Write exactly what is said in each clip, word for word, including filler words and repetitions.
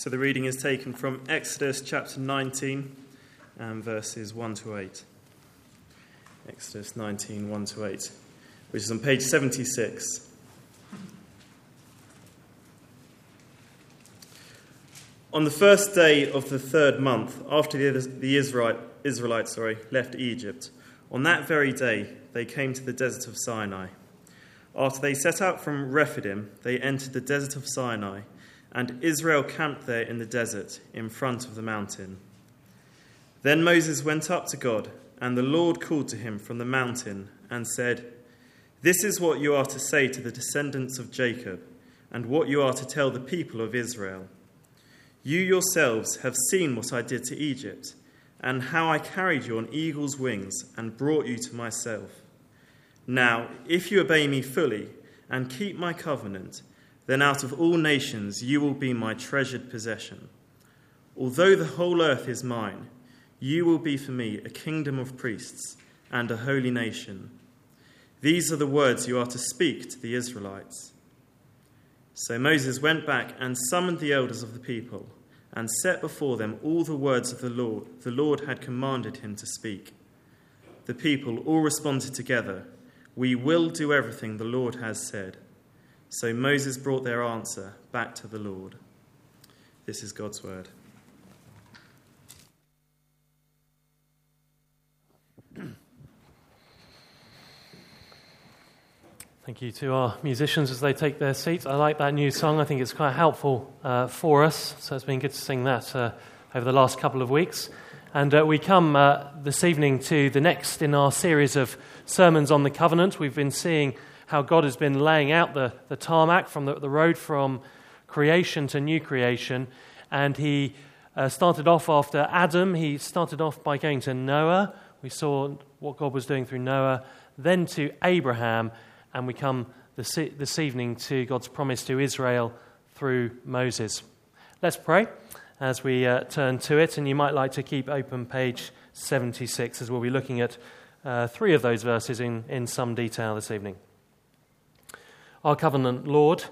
So the reading is taken from Exodus chapter nineteen and verses one to eight. Exodus nineteen, one to eight, which is on page seventy-six. On the first day of the third month, after the, the Israelite, Israelites sorry, left Egypt, on that very day they came to the desert of Sinai. After they set out from Rephidim, they entered the desert of Sinai, and Israel camped there in the desert, in front of the mountain. Then Moses went up to God, and the Lord called to him from the mountain and said, "This is what you are to say to the descendants of Jacob, and what you are to tell the people of Israel. You yourselves have seen what I did to Egypt, and how I carried you on eagle's wings and brought you to myself. Now, if you obey me fully and keep my covenant, then out of all nations you will be my treasured possession. Although the whole earth is mine, you will be for me a kingdom of priests and a holy nation. These are the words you are to speak to the Israelites." So Moses went back and summoned the elders of the people and set before them all the words of the Lord the Lord had commanded him to speak. The people all responded together, "We will do everything the Lord has said." So Moses brought their answer back to the Lord. This is God's word. Thank you to our musicians as they take their seats. I like that new song. I think it's quite helpful uh, for us. So it's been good to sing that uh, over the last couple of weeks. And uh, we come uh, this evening to the next in our series of sermons on the covenant. We've been seeing how God has been laying out the, the tarmac from the, the road from creation to new creation. And he uh, started off after Adam. He started off by going to Noah. We saw what God was doing through Noah. Then to Abraham. And we come this, this evening to God's promise to Israel through Moses. Let's pray as we uh, turn to it. And you might like to keep open page seventy-six as we'll be looking at uh, three of those verses in, in some detail this evening. Our covenant Lord,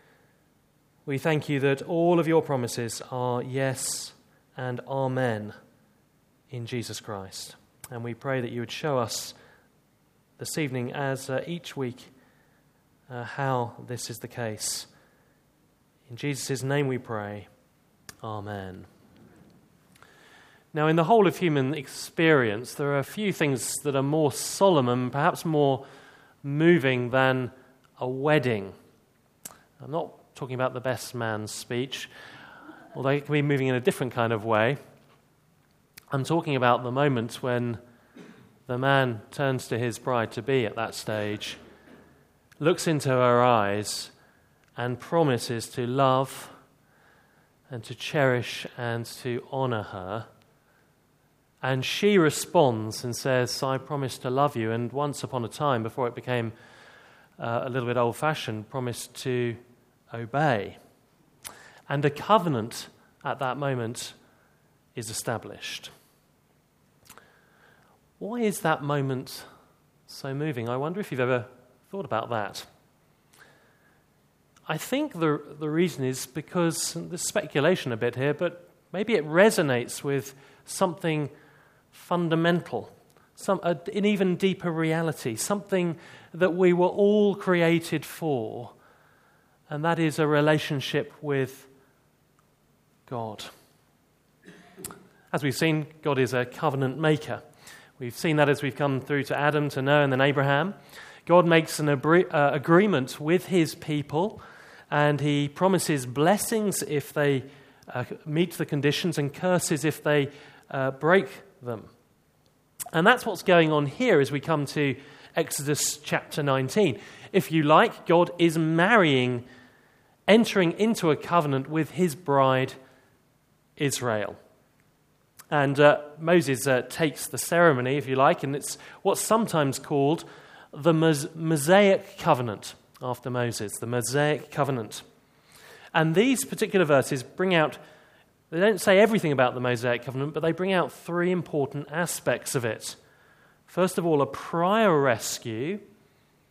we thank you that all of your promises are yes and amen in Jesus Christ. And we pray that you would show us this evening, as uh, each week, uh, how this is the case. In Jesus' name we pray. Amen. Now, in the whole of human experience, there are a few things that are more solemn and perhaps more moving than a wedding. I'm not talking about the best man's speech, although it can be moving in a different kind of way. I'm talking about the moment when the man turns to his bride-to-be at that stage, looks into her eyes, and promises to love and to cherish and to honor her. And she responds and says, "I promise to love you," and once upon a time, before it became uh, a little bit old-fashioned, promised to obey. And a covenant at that moment is established. Why is that moment so moving? I wonder if you've ever thought about that. I think the the reason is because, there's speculation a bit here, but maybe it resonates with something fundamental, some a, an even deeper reality, something that we were all created for, and that is a relationship with God. As we've seen, God is a covenant maker. We've seen that as we've come through to Adam, to Noah, and then Abraham. God makes an abri- uh, agreement with his people, and he promises blessings if they uh, meet the conditions and curses if they uh, break them. And that's what's going on here as we come to Exodus chapter nineteen. If you like, God is marrying, entering into a covenant with his bride, Israel. And uh, Moses uh, takes the ceremony, if you like, and it's what's sometimes called the Mosaic covenant after Moses, the Mosaic covenant. And these particular verses bring out, they don't say everything about the Mosaic covenant, but they bring out three important aspects of it. First of all, a prior rescue,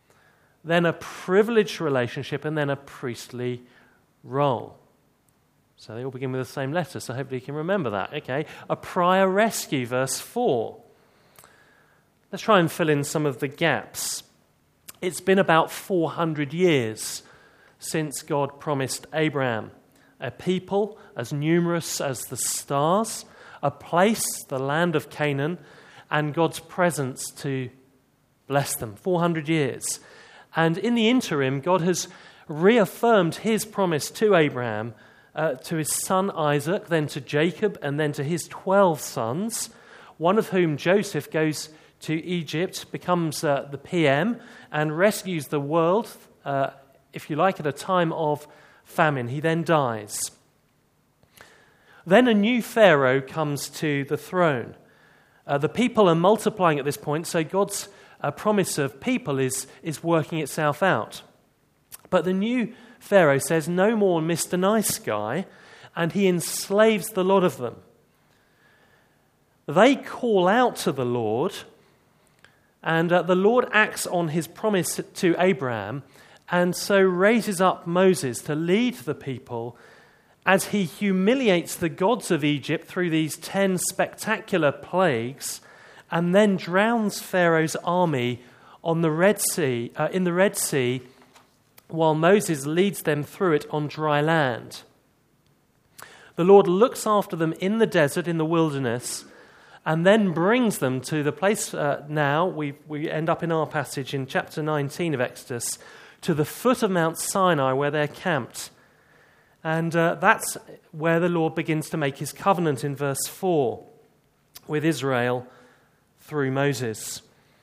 then a privileged relationship, and then a priestly role. So they all begin with the same letter, so hopefully you can remember that. Okay, a prior rescue, verse four. Let's try and fill in some of the gaps. It's been about four hundred years since God promised Abraham a people as numerous as the stars, a place, the land of Canaan, and God's presence to bless them. four hundred years. And in the interim, God has reaffirmed his promise to Abraham, uh, to his son Isaac, then to Jacob, and then to his twelve sons, one of whom, Joseph, goes to Egypt, becomes uh, the P M, and rescues the world, uh, if you like, at a time of famine. He then dies. Then a new Pharaoh comes to the throne. Uh, the people are multiplying at this point, so God's uh, promise of people is, is working itself out. But the new Pharaoh says, no more Mister Nice Guy, and he enslaves the lot of them. They call out to the Lord, and uh, the Lord acts on his promise to Abraham, and so raises up Moses to lead the people as he humiliates the gods of Egypt through these ten spectacular plagues, and then drowns Pharaoh's army on the Red Sea, uh, in the Red Sea, while Moses leads them through it on dry land. The Lord looks after them in the desert, in the wilderness, and then brings them to the place uh, now, we, we end up in our passage in chapter nineteen of Exodus, to the foot of Mount Sinai where they're camped. And uh, that's where the Lord begins to make his covenant in verse four with Israel through Moses.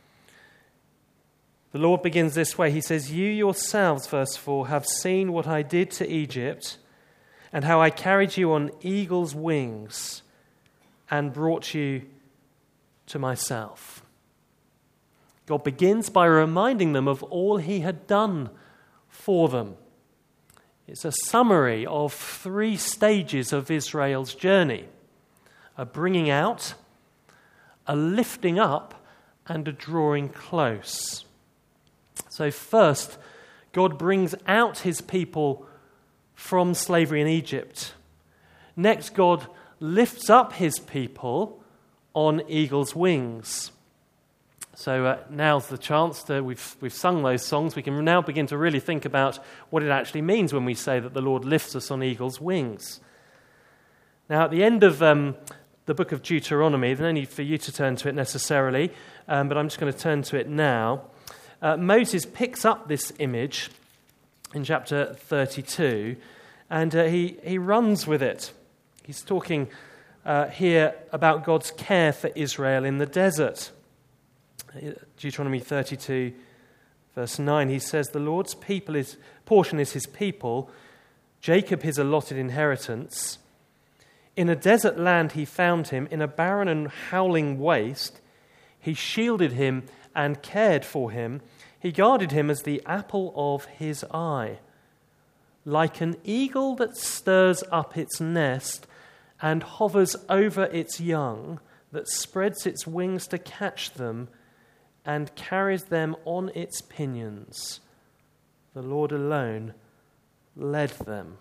The Lord begins this way. He says, you yourselves, verse four, have seen what I did to Egypt and how I carried you on eagle's wings and brought you to myself. God begins by reminding them of all he had done for them. It's a summary of three stages of Israel's journey: a bringing out, a lifting up, and a drawing close. So first, God brings out his people from slavery in Egypt. Next, God lifts up his people on eagle's wings. So uh, now's the chance to, we've, we've sung those songs, we can now begin to really think about what it actually means when we say that the Lord lifts us on eagle's wings. Now, at the end of um, the book of Deuteronomy, there's no need for you to turn to it necessarily, um, but I'm just going to turn to it now. Uh, Moses picks up this image in chapter thirty-two, and uh, he, he runs with it. He's talking uh, here about God's care for Israel in the desert. Deuteronomy thirty-two, verse nine, he says, the Lord's people is, portion is his people, Jacob his allotted inheritance. In a desert land he found him, in a barren and howling waste. He shielded him and cared for him. He guarded him as the apple of his eye. Like an eagle that stirs up its nest and hovers over its young, that spreads its wings to catch them and carries them on its pinions, the Lord alone led them.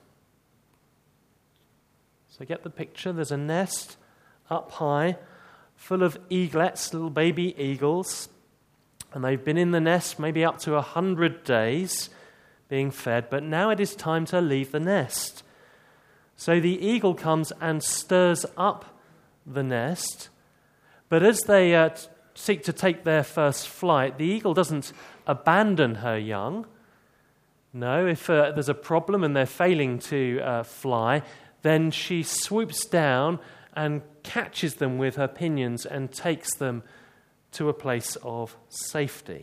So get the picture. There's a nest up high full of eaglets, little baby eagles, and they've been in the nest maybe up to a hundred days being fed, but now it is time to leave the nest. So the eagle comes and stirs up the nest, but as they uh, seek to take their first flight, the eagle doesn't abandon her young. No, if uh, there's a problem and they're failing to uh, fly, then she swoops down and catches them with her pinions and takes them to a place of safety.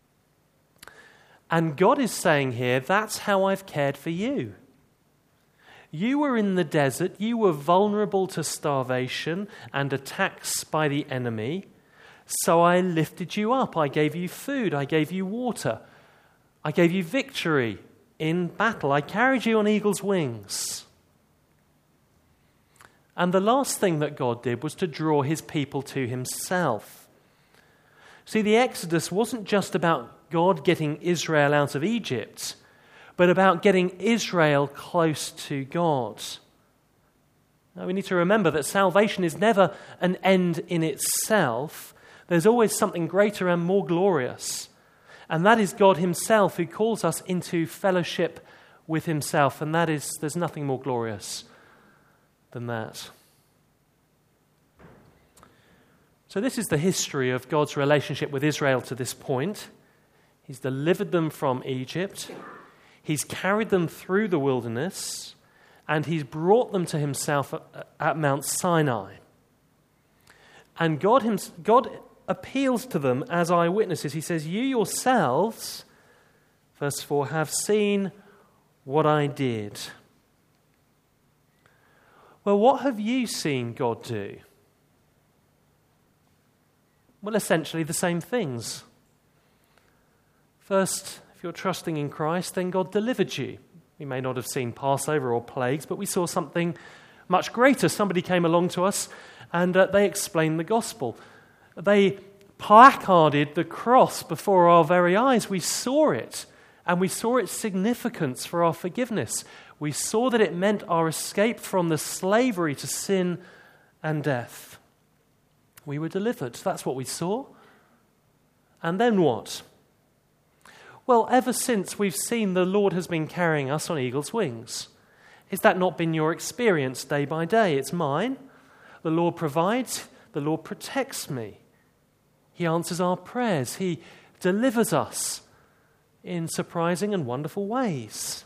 And God is saying here, that's how I've cared for you. You were in the desert, you were vulnerable to starvation and attacks by the enemy, so I lifted you up. I gave you food, I gave you water, I gave you victory in battle. I carried you on eagle's wings. And the last thing that God did was to draw his people to himself. See, the Exodus wasn't just about God getting Israel out of Egypt, but about getting Israel close to God. Now, we need to remember that salvation is never an end in itself. There's always something greater and more glorious. And that is God himself who calls us into fellowship with himself. And that is, there's nothing more glorious than that. So this is the history of God's relationship with Israel to this point. He's delivered them from Egypt. He's carried them through the wilderness. And he's brought them to himself at, at Mount Sinai. And God, himself, God appeals to them as eyewitnesses. He says, you yourselves, verse four, have seen what I did. Well, what have you seen God do? Well, essentially the same things. First, if you're trusting in Christ, then God delivered you. We may not have seen Passover or plagues, but we saw something much greater. Somebody came along to us and uh, they explained the gospel. They placarded the cross before our very eyes. We saw it, and we saw its significance for our forgiveness. We saw that it meant our escape from the slavery to sin and death. We were delivered. That's what we saw. And then what? Well, ever since we've seen the Lord has been carrying us on eagle's wings. Has that not been your experience day by day? It's mine. The Lord provides. The Lord protects me. He answers our prayers. He delivers us in surprising and wonderful ways.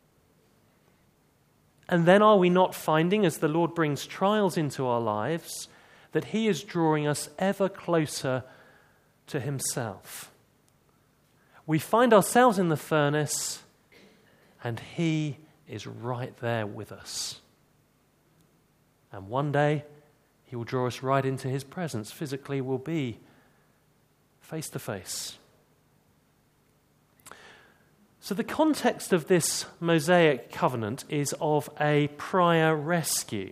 And then are we not finding, as the Lord brings trials into our lives, that he is drawing us ever closer to himself? We find ourselves in the furnace, and he is right there with us. And one day, he will draw us right into his presence. Physically, we'll be face to face. So the context of this Mosaic covenant is of a prior rescue.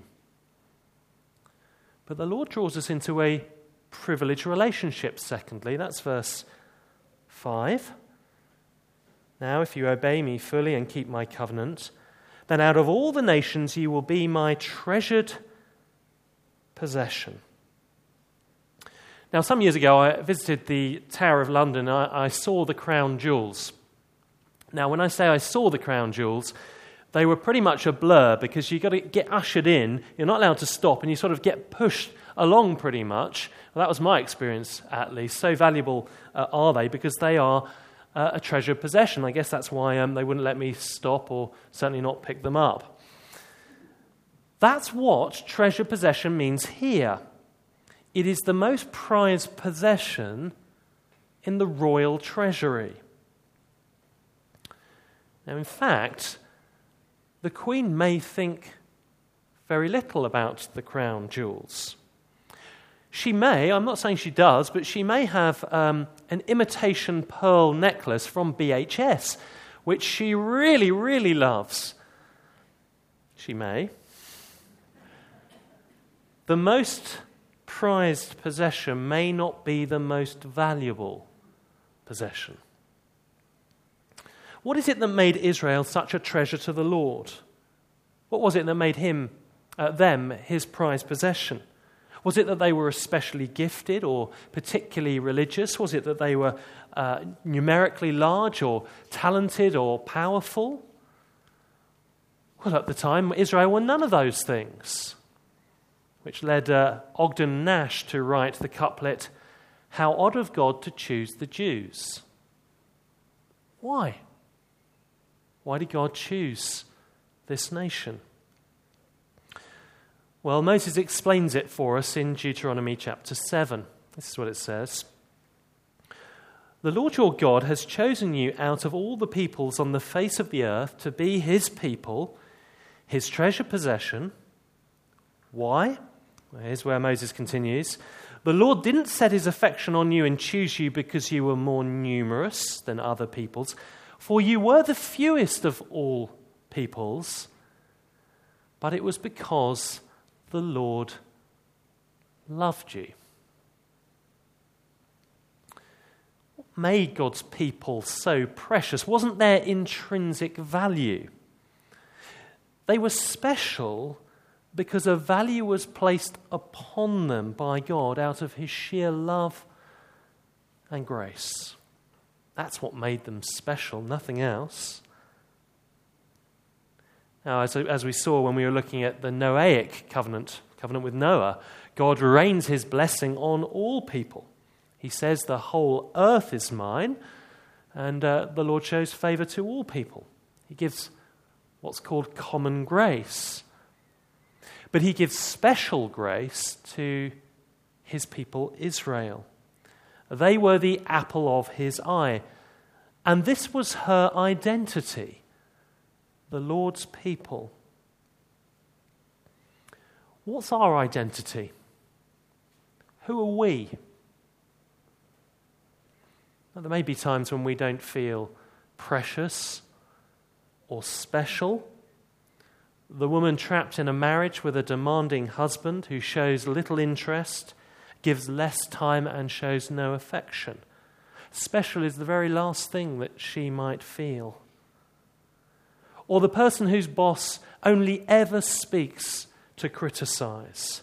But the Lord draws us into a privileged relationship, secondly. That's verse five. Now, if you obey me fully and keep my covenant, then out of all the nations you will be my treasured possession. Now, some years ago, I visited the Tower of London. I, I saw the crown jewels. Now, when I say I saw the crown jewels, they were pretty much a blur because you've got to get ushered in. You're not allowed to stop, and you sort of get pushed along pretty much. Well, that was my experience, at least. So valuable uh, are they because they are uh, a treasured possession. I guess that's why um, they wouldn't let me stop or certainly not pick them up. That's what treasured possession means here. It is the most prized possession in the royal treasury. Now, in fact, the Queen may think very little about the crown jewels. She may, I'm not saying she does, but she may have um, an imitation pearl necklace from B H S, which she really, really loves. She may. The most prized possession may not be the most valuable possession. What is it that made Israel such a treasure to the Lord? What was it that made him, uh, them, his prized possession? Was it that they were especially gifted or particularly religious? Was it that they were uh, numerically large or talented or powerful? Well, at the time, Israel were none of those things, which led uh, Ogden Nash to write the couplet, "How odd of God to choose the Jews." Why? Why did God choose this nation? Well, Moses explains it for us in Deuteronomy chapter seven. This is what it says. "The Lord your God has chosen you out of all the peoples on the face of the earth to be his people, his treasured possession." Why? Well, here's where Moses continues. "The Lord didn't set his affection on you and choose you because you were more numerous than other peoples, for you were the fewest of all peoples, but it was because the Lord loved you." What made God's people so precious wasn't their intrinsic value. They were special because a value was placed upon them by God out of his sheer love and grace. That's what made them special, nothing else. Now, as, as we saw when we were looking at the Noahic covenant, covenant with Noah, God rains his blessing on all people. He says the whole earth is mine, and uh, the Lord shows favor to all people. He gives what's called common grace. But he gives special grace to his people Israel. They were the apple of his eye. And this was her identity, the Lord's people. What's our identity? Who are we? Now, there may be times when we don't feel precious or special. The woman trapped in a marriage with a demanding husband who shows little interest, gives less time, and shows no affection. Special is the very last thing that she might feel. Or the person whose boss only ever speaks to criticize.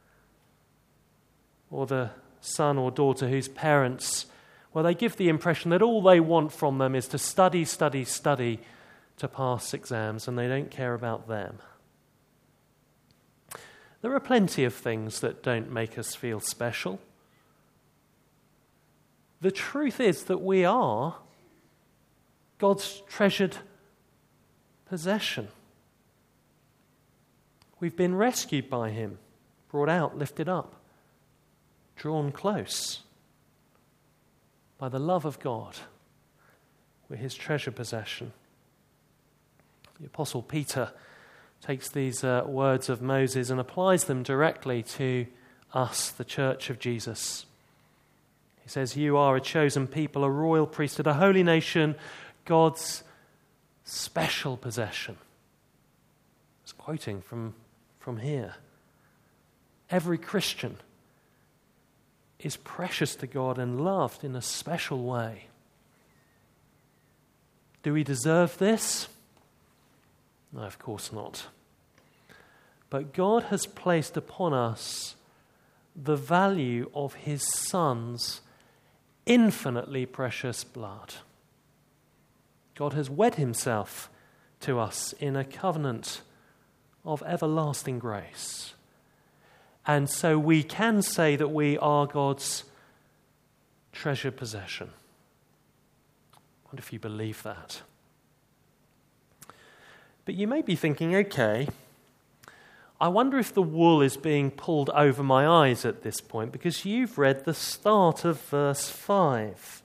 Or the son or daughter whose parents, well, they give the impression that all they want from them is to study, study, study to pass exams, and they don't care about them. There are plenty of things that don't make us feel special. The truth is that we are God's treasured possession. We've been rescued by him, brought out, lifted up, drawn close by the love of God. We're his treasured possession. The Apostle Peter takes these uh, words of Moses and applies them directly to us, the Church of Jesus. He says, "You are a chosen people, a royal priesthood, a holy nation, God's special possession." It's quoting from, from here. Every Christian is precious to God and loved in a special way. Do we deserve this? No, of course not. But God has placed upon us the value of his Son's infinitely precious blood. God has wed himself to us in a covenant of everlasting grace. And so we can say that we are God's treasured possession. I wonder if you believe that. But you may be thinking, okay, I wonder if the wool is being pulled over my eyes at this point, because you've read the start of verse five.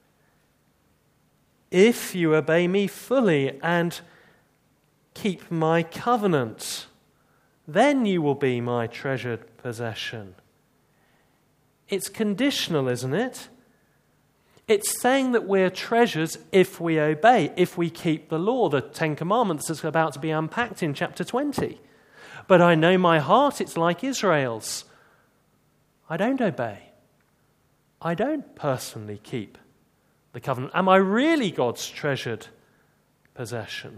If you obey me fully and keep my covenant, then you will be my treasured possession. It's conditional, isn't it? It's saying that we're treasures if we obey, if we keep the law, the Ten Commandments that's about to be unpacked in chapter twenty. But I know my heart, it's like Israel's. I don't obey. I don't personally keep the covenant. Am I really God's treasured possession?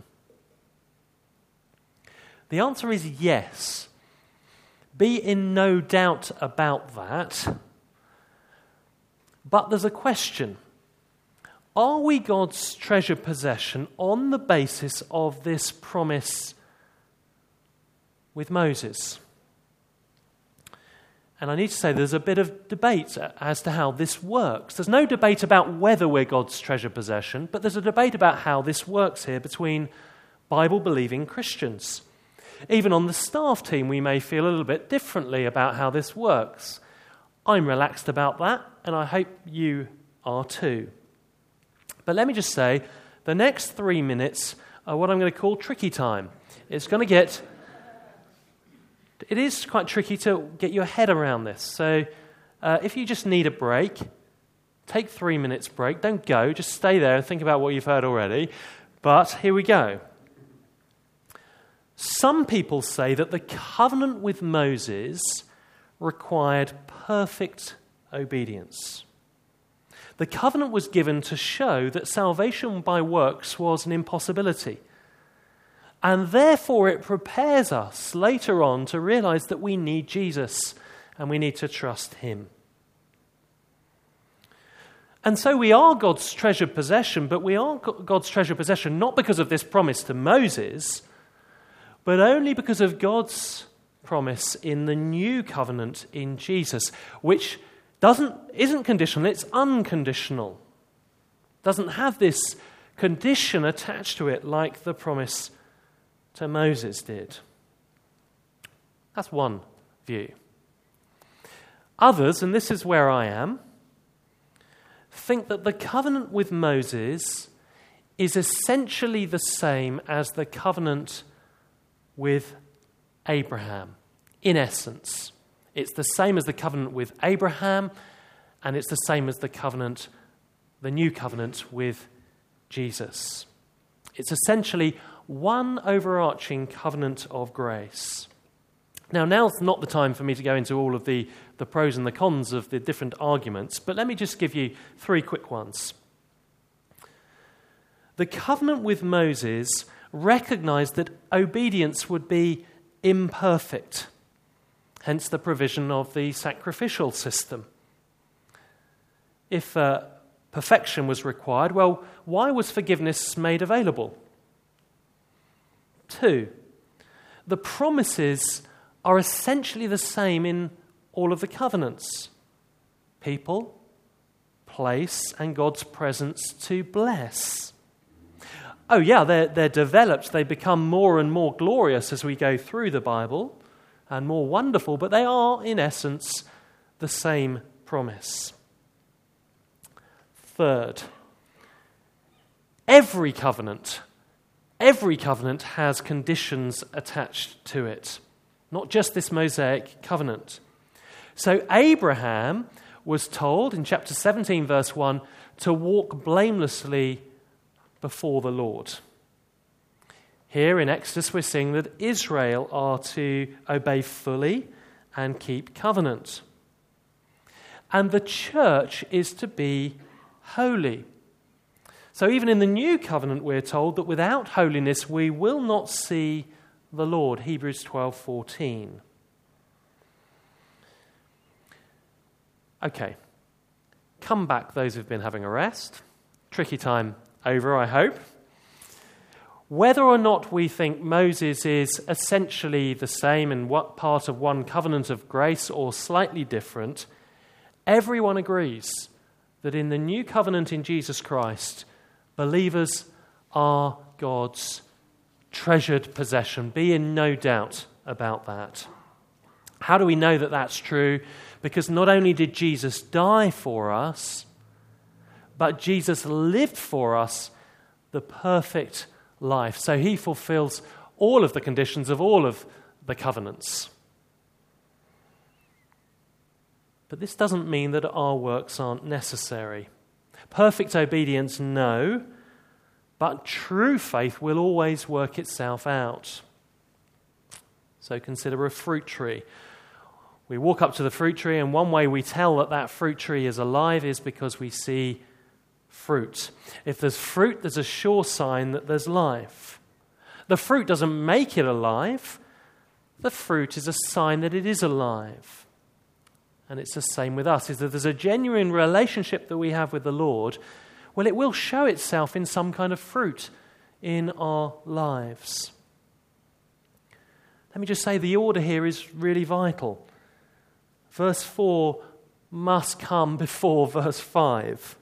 The answer is yes. Be in no doubt about that. But there's a question. Are we God's treasured possession on the basis of this promise with Moses? And I need to say there's a bit of debate as to how this works. There's no debate about whether we're God's treasured possession, but there's a debate about how this works here between Bible-believing Christians. Even on the staff team, we may feel a little bit differently about how this works. I'm relaxed about that, and I hope you are too. But let me just say, the next three minutes are what I'm going to call tricky time. It's going to get... It is quite tricky to get your head around this. So uh, if you just need a break, take three minutes break. Don't go. Just stay there and think about what you've heard already. But here we go. Some people say that the covenant with Moses required perfect obedience. The covenant was given to show that salvation by works was an impossibility. And therefore it prepares us later on to realize that we need Jesus and we need to trust him. And so we are God's treasured possession, but we are God's treasured possession not because of this promise to Moses, but only because of God's promise in the new covenant in Jesus, which doesn't isn't conditional, it's unconditional. Doesn't have this condition attached to it like the promise to Moses did. That's one view. Others, and this is where I am, think that the covenant with Moses is essentially the same as the covenant with Abraham. In essence, it's the same as the covenant with Abraham, and it's the same as the covenant, the new covenant with Jesus. It's essentially one overarching covenant of grace. Now, now's not the time for me to go into all of the, the pros and the cons of the different arguments, but let me just give you three quick ones. The covenant with Moses recognized that obedience would be imperfect, hence the provision of the sacrificial system. If uh, perfection was required, well, why was forgiveness made available? Two, the promises are essentially the same in all of the covenants. People, place, and God's presence to bless. Oh yeah, they're, they're developed, they become more and more glorious as we go through the Bible, and more wonderful, but they are, in essence, the same promise. Third, every covenant, every covenant has conditions attached to it. Not just this Mosaic covenant. So Abraham was told in chapter seventeen, verse one, to walk blamelessly before the Lord. Here in Exodus we're seeing that Israel are to obey fully and keep covenant. And the church is to be holy. So even in the new covenant we're told that without holiness we will not see the Lord, Hebrews twelve fourteen. Okay, come back those who've been having a rest. Tricky time over, I hope. Whether or not we think Moses is essentially the same and what part of one covenant of grace or slightly different, everyone agrees that in the new covenant in Jesus Christ, believers are God's treasured possession. Be in no doubt about that. How do we know that that's true? Because not only did Jesus die for us, but Jesus lived for us the perfect life. So he fulfills all of the conditions of all of the covenants. But this doesn't mean that our works aren't necessary. Perfect obedience, no. But true faith will always work itself out. So consider a fruit tree. We walk up to the fruit tree, and one way we tell that that fruit tree is alive is because we see fruit. If there's fruit, there's a sure sign that there's life. The fruit doesn't make it alive. The fruit is a sign that it is alive. And it's the same with us, is that there's a genuine relationship that we have with the Lord. Well, it will show itself in some kind of fruit in our lives. Let me just say the order here is really vital. Verse four must come before verse five.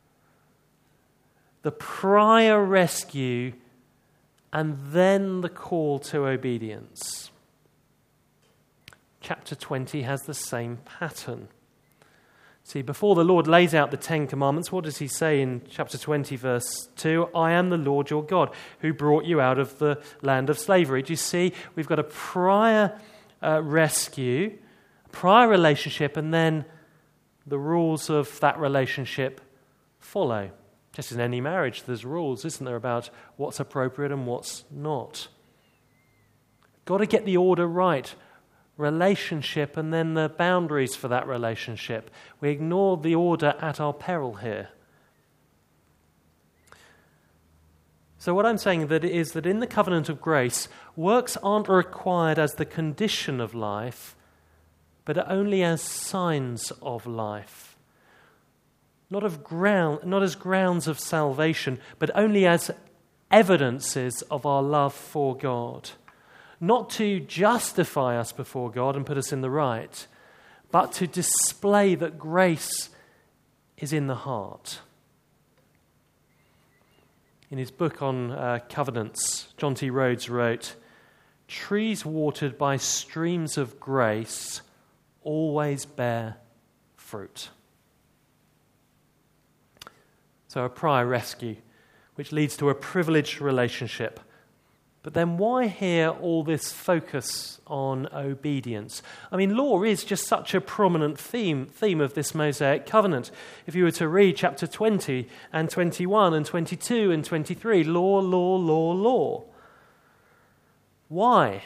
The prior rescue and then the call to obedience. Chapter twenty has the same pattern. See, before the Lord lays out the Ten Commandments, what does he say in chapter twenty, verse two? I am the Lord your God, who brought you out of the land of slavery. Do you see? We've got a prior uh, rescue, a prior relationship, and then the rules of that relationship follow. Just in any marriage, there's rules, isn't there, about what's appropriate and what's not. Got to get the order right. Relationship and then the boundaries for that relationship. We ignore the order at our peril here. So what I'm saying that is that in the covenant of grace, works aren't required as the condition of life, but only as signs of life. Not of ground, not as grounds of salvation, but only as evidences of our love for God. Not to justify us before God and put us in the right, but to display that grace is in the heart. In his book on uh, covenants, John T. Rhodes wrote, "Trees watered by streams of grace always bear fruit." So a prior rescue, which leads to a privileged relationship. But then why here all this focus on obedience? I mean, law is just such a prominent theme, theme of this Mosaic covenant. If you were to read chapter twenty and twenty-one and twenty-two and twenty-three, law, law, law, law. Why?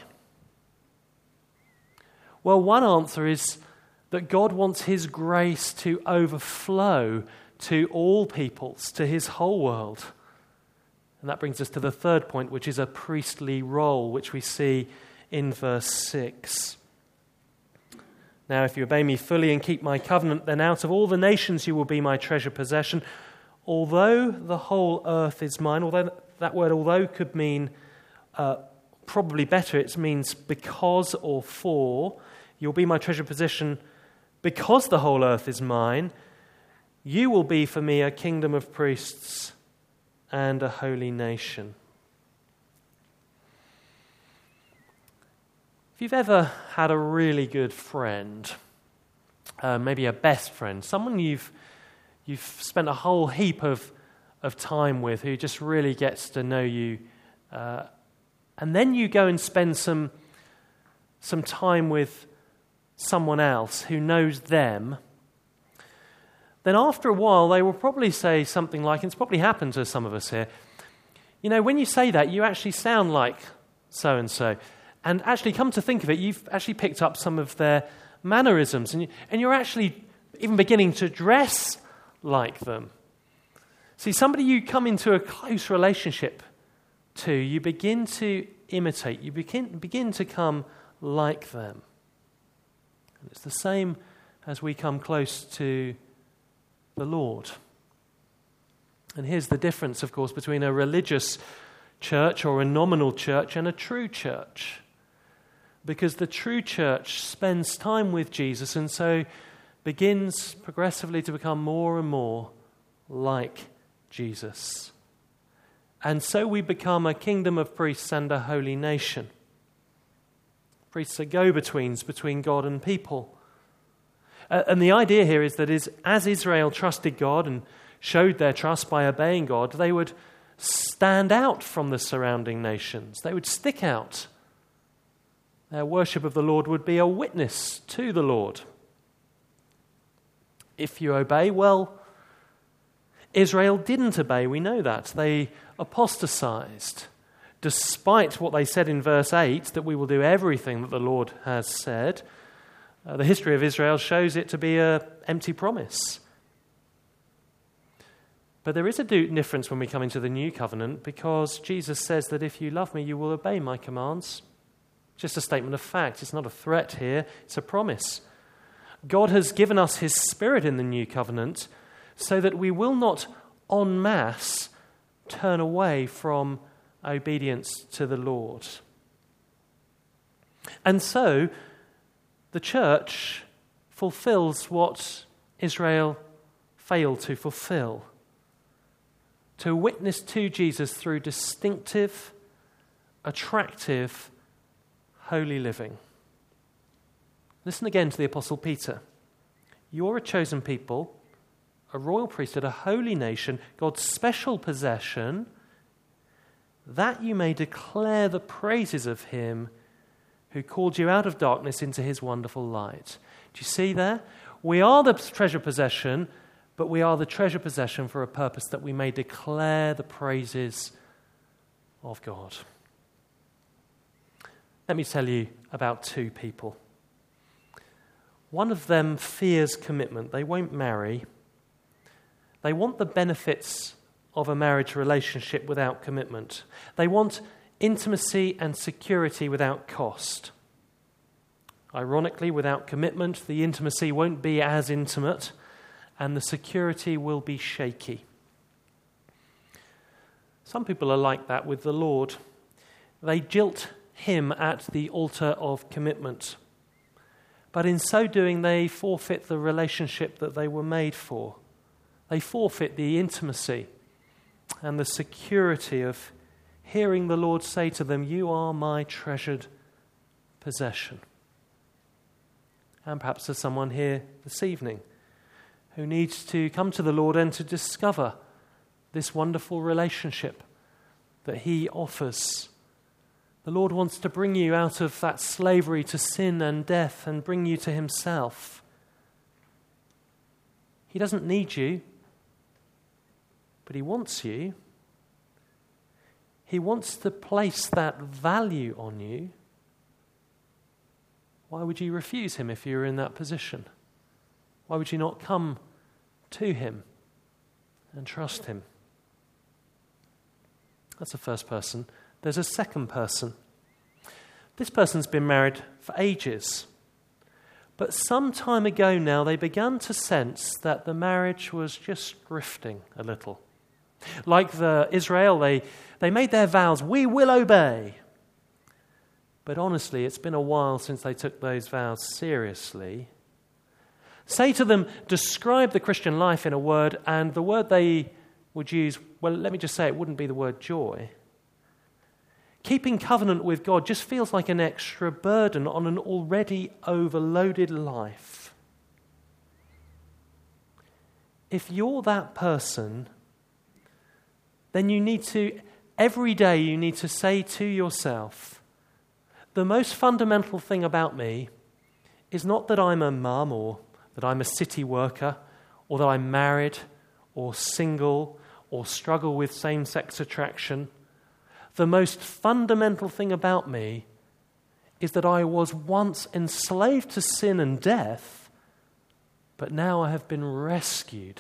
Well, one answer is that God wants his grace to overflow to all peoples, to his whole world. And that brings us to the third point, which is a priestly role, which we see in verse six. "Now, if you obey me fully and keep my covenant, then out of all the nations you will be my treasure possession. Although the whole earth is mine," although that word although could mean, uh, probably better, it means because or for. "You'll be my treasure possession because the whole earth is mine. You will be for me a kingdom of priests and a holy nation." If you've ever had a really good friend, uh, maybe a best friend, someone you've you've spent a whole heap of of time with, who just really gets to know you, uh, and then you go and spend some some time with someone else who knows them, then after a while they will probably say something like, and it's probably happened to some of us here, you know, when you say that, you actually sound like so-and-so. And actually, come to think of it, you've actually picked up some of their mannerisms, and, you, and you're actually even beginning to dress like them. See, somebody you come into a close relationship to, you begin to imitate, you begin, begin to come like them. And it's the same as we come close to the Lord. And here's the difference, of course, between a religious church or a nominal church and a true church. Because the true church spends time with Jesus and so begins progressively to become more and more like Jesus. And so we become a kingdom of priests and a holy nation. Priests are go-betweens between God and people. Uh, and the idea here is that is, as Israel trusted God and showed their trust by obeying God, they would stand out from the surrounding nations. They would stick out. Their worship of the Lord would be a witness to the Lord. If you obey, well, Israel didn't obey, we know that. They apostatized, despite what they said in verse eight, that we will do everything that the Lord has said. Uh, the history of Israel shows it to be an empty promise. But there is a difference when we come into the new covenant, because Jesus says that if you love me, you will obey my commands. Just a statement of fact. It's not a threat here. It's a promise. God has given us his Spirit in the new covenant so that we will not en masse turn away from obedience to the Lord. And so the church fulfills what Israel failed to fulfill. To witness to Jesus through distinctive, attractive, holy living. Listen again to the Apostle Peter. You're a chosen people, a royal priesthood, a holy nation, God's special possession, that you may declare the praises of him who called you out of darkness into his wonderful light. Do you see there? We are the treasure possession, but we are the treasure possession for a purpose, that we may declare the praises of God. Let me tell you about two people. One of them fears commitment. They won't marry. They want the benefits of a marriage relationship without commitment. They want intimacy and security without cost. Ironically, without commitment, the intimacy won't be as intimate and the security will be shaky. Some people are like that with the Lord. They jilt him at the altar of commitment. But in so doing, they forfeit the relationship that they were made for. They forfeit the intimacy and the security of hearing the Lord say to them, "You are my treasured possession." And perhaps there's someone here this evening who needs to come to the Lord and to discover this wonderful relationship that he offers. The Lord wants to bring you out of that slavery to sin and death and bring you to himself. He doesn't need you, but he wants you. He wants to place that value on you. Why would you refuse him if you were in that position? Why would you not come to him and trust him? That's the first person. There's a second person. This person's been married for ages. But some time ago now, they began to sense that the marriage was just drifting a little. Like the Israel, they, they made their vows, "We will obey." But honestly, it's been a while since they took those vows seriously. Say to them, describe the Christian life in a word, and the word they would use, well, let me just say, it wouldn't be the word joy. Keeping covenant with God just feels like an extra burden on an already overloaded life. If you're that person, then you need to, every day you need to say to yourself, the most fundamental thing about me is not that I'm a mum or that I'm a city worker or that I'm married or single or struggle with same-sex attraction. The most fundamental thing about me is that I was once enslaved to sin and death, but now I have been rescued.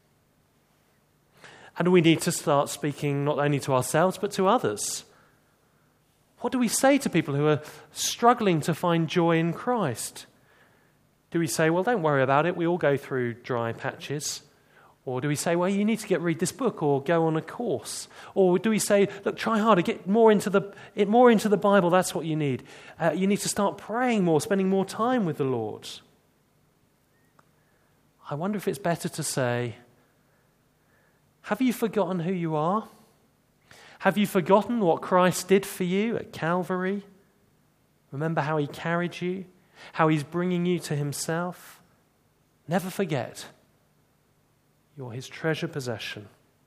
And we need to start speaking not only to ourselves, but to others. What do we say to people who are struggling to find joy in Christ? Do we say, well, don't worry about it, we all go through dry patches? Or do we say, well, you need to get read this book or go on a course? Or do we say, look, try harder, get more into the more into the Bible, that's what you need. Uh, you need to start praying more, spending more time with the Lord. I wonder if it's better to say, have you forgotten who you are? Have you forgotten what Christ did for you at Calvary? Remember how he carried you? How he's bringing you to himself? Never forget. You're his treasure possession.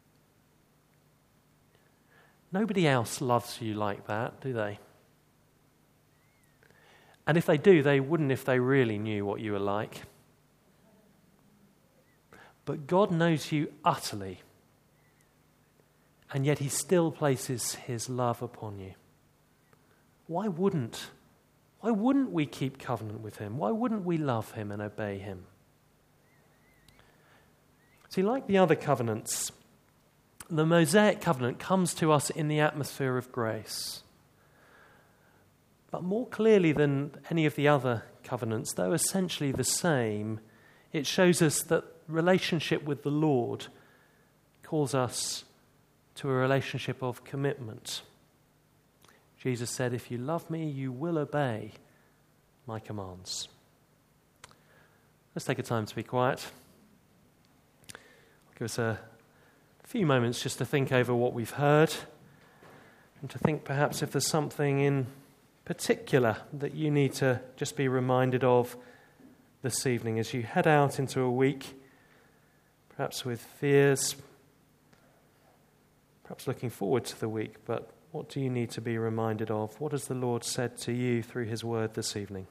Nobody else loves you like that, do they? And if they do, they wouldn't if they really knew what you were like. But God knows you utterly. And yet he still places his love upon you. Why wouldn't? Why wouldn't we keep covenant with him? Why wouldn't we love him and obey him? See, like the other covenants, the Mosaic covenant comes to us in the atmosphere of grace. But more clearly than any of the other covenants, though essentially the same, it shows us that relationship with the Lord calls us to a relationship of commitment. Jesus said, if you love me, you will obey my commands. Let's take a time to be quiet. Give us a few moments just to think over what we've heard and to think perhaps if there's something in particular that you need to just be reminded of this evening as you head out into a week, perhaps with fears, perhaps looking forward to the week, but what do you need to be reminded of? What has the Lord said to you through his word this evening?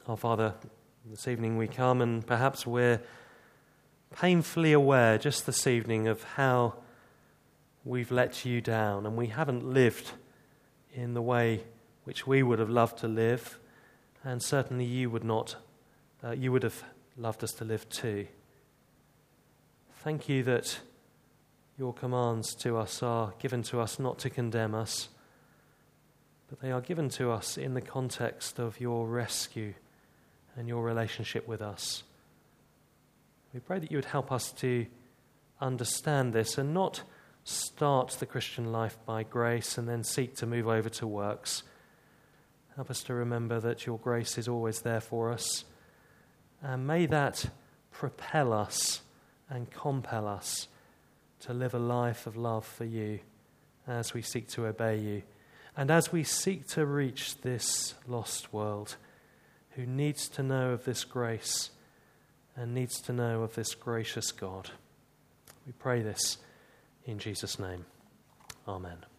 Our Father, this evening we come and perhaps we're painfully aware just this evening of how we've let you down and we haven't lived in the way which we would have loved to live, and certainly you would not, uh, you would have loved us to live too. Thank you that your commands to us are given to us not to condemn us, but they are given to us in the context of your rescue and your relationship with us. We pray that you would help us to understand this and not start the Christian life by grace and then seek to move over to works. Help us to remember that your grace is always there for us, and may that propel us and compel us to live a life of love for you as we seek to obey you and as we seek to reach this lost world who needs to know of this grace and needs to know of this gracious God. We pray this in Jesus' name. Amen.